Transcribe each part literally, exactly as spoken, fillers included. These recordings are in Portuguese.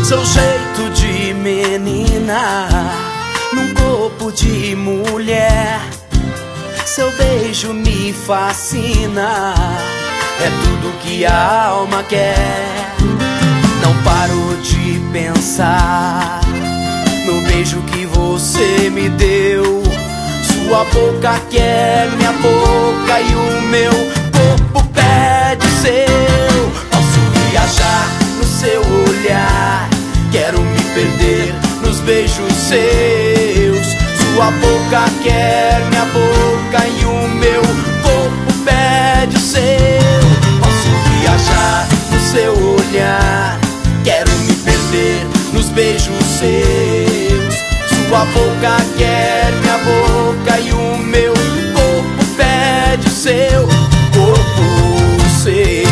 Seu jeito de menina num corpo de mulher, seu beijo me fascina, é tudo que a alma quer. Não paro de pensar no beijo que você me deu. Sua boca quer minha boca e o meu corpo pede o seu. Posso viajar no seu olhar, quero me perder nos beijos seus. Sua boca quer minha boca e o meu corpo pede o seu. Posso viajar no seu olhar, quero me perder nos beijos seus. Sua boca quer minha boca e o meu corpo pede o seu corpo seu.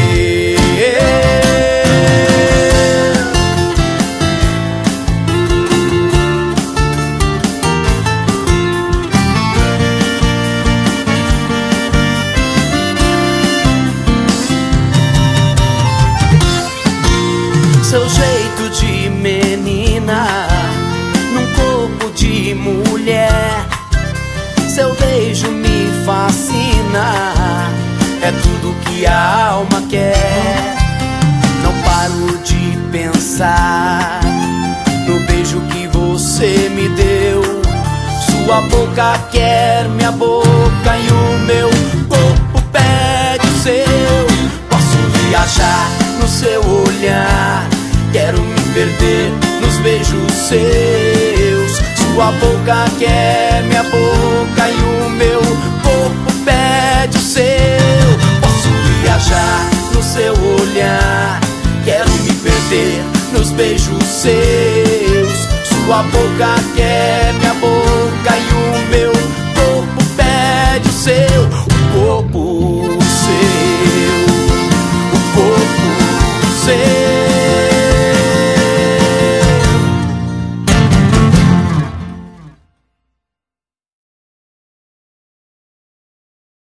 Seu jeito de menina num corpo de mulher, seu beijo me fascina, é tudo que a alma quer. Não paro de pensar no beijo que você me deu. Sua boca quer minha boca e o meu corpo pede o seu. Posso viajar no seu olhar, quero me perder nos beijos seus. Sua boca quer minha boca e o meu corpo pede o seu. Posso viajar no seu olhar, quero me perder nos beijos seus. Sua boca quer minha boca e o meu corpo pede o seu. O corpo seu, o corpo seu.